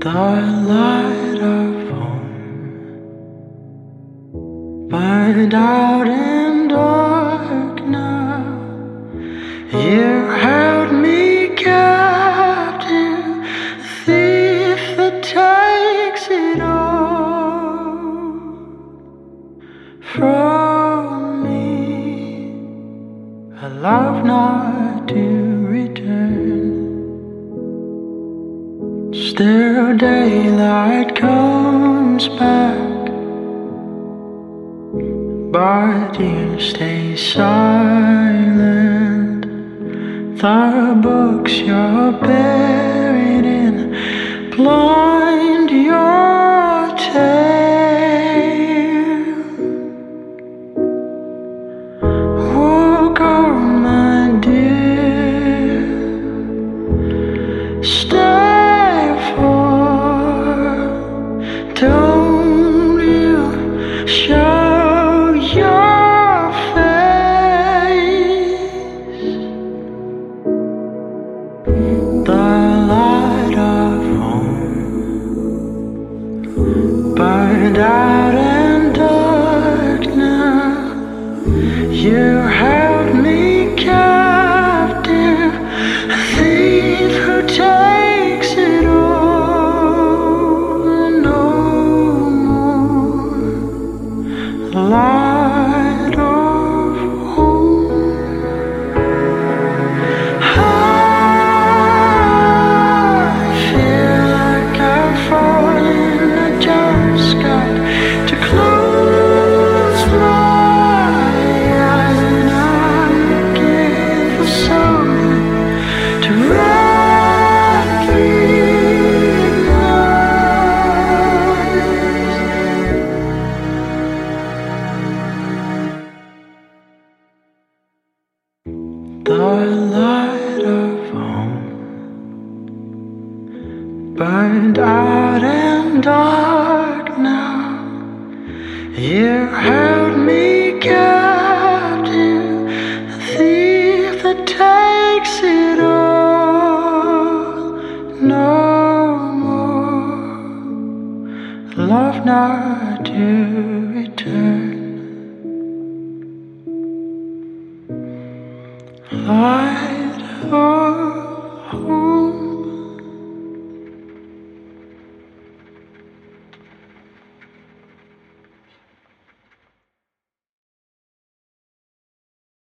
The light of home burned out and dark now. You held me captive, the thief that takes it all from me. A love not to return. Still daylight comes back, but you stay silent. The books you're buried in blind your tale. Walk on, my dear, stay for, don't you show your face. The light of home burned out and dark now. You held me captive, a thief who takes it all. No more light of home. I feel like I've fallen. I just got to close my eyes, and I'm looking for something to recognize. The light of home burned out and dark now. You held me captive, the thief that takes it all. No more love not to return. Light of home.